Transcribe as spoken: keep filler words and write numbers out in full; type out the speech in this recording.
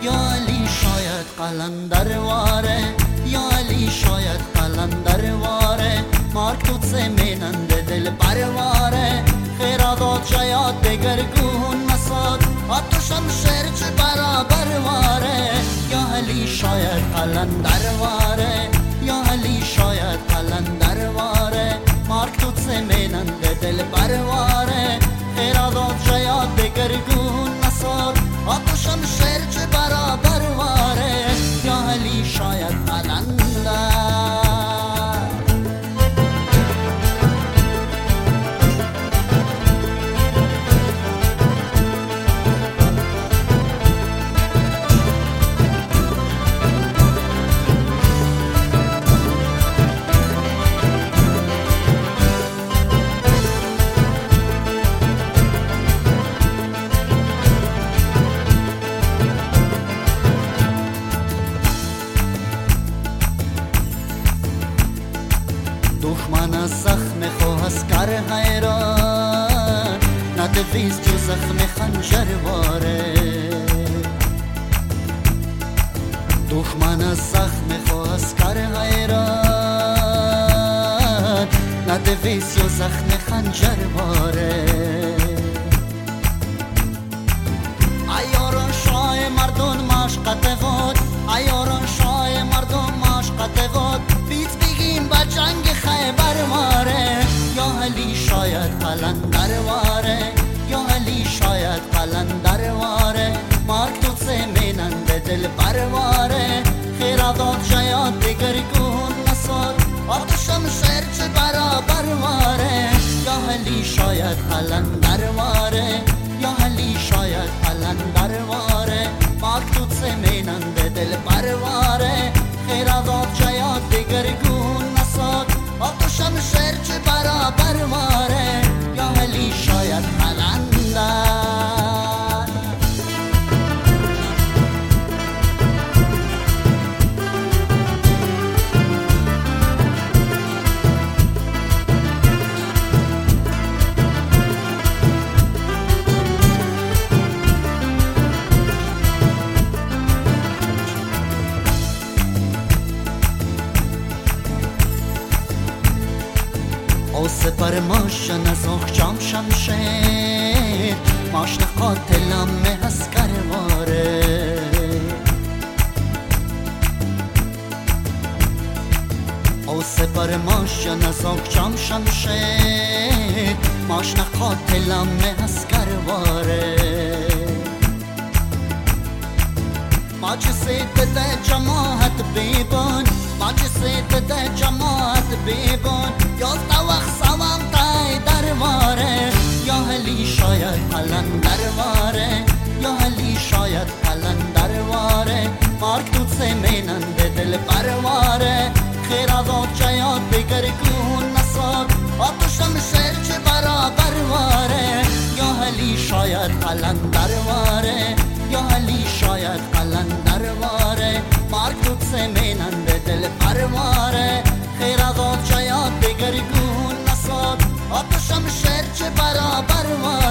یا علی شاید قلندر واره، یا علی شاید قلندر واره، مارک توت زمیننده دل پرواره، خیرادات شاید دگرگون مساد حتی شمشیر چه برابر واره، یا علی شاید قلندر واره، یا علی شاید قلندر واره، مارک توت زمیننده دل پرواره، خیرادات شاید دگرگون مساد حتی شمشیر چه برابر واره، یا علی شاید قلندر. دشمن از زخم خواستگر حیران، ندویز جو زخم خنجر واره، دشمن از زخم خواستگر حیران، ندویز جو زخم خنجر واره، ایاران شای مردم مشقت واد، ایاران شای مردم مشقت واد، بیت بگیم با جنگ خیبر واره، یا علی شاید قلندر واره، یا علی شاید قلندر واره، مارک توت زمیننده دل پرواره، خیرادات شاید دگرگون مساد حتی شمشیر چه برابر واره، یا علی شاید قلندر واره، یا علی شاید قلندر واره، مارک توت زمیننده دل پرواره، خیرادات شاید دگرگون مساد حتی شمشیر چه برابر واره، یا علی شاید قلندر. او سپر ماشن از اخجام شمشیر، ماشن قاتلم اسکر واره، او سپر ماشن از اخجام شمشیر، ماشن قاتلم اسکر واره، ماچ سید ده جماعت بیبان، ماچ سید ده جماعت بیبان، یازده وقت سوام تای در واره، یا علی شاید قلندر واره، یا علی شاید قلندر واره، مارک توت زمیننده دل پرواره، خیرادات شاید دگرگون مساد حتی شمشیر چه برابر واره، یا علی شاید قلندر واره، یا علی شاید قلندر واره، مارک توت زمیننده دل پرواره، خیرادات شاید دگرگون مساد حتی شمشیر چه برابر واره.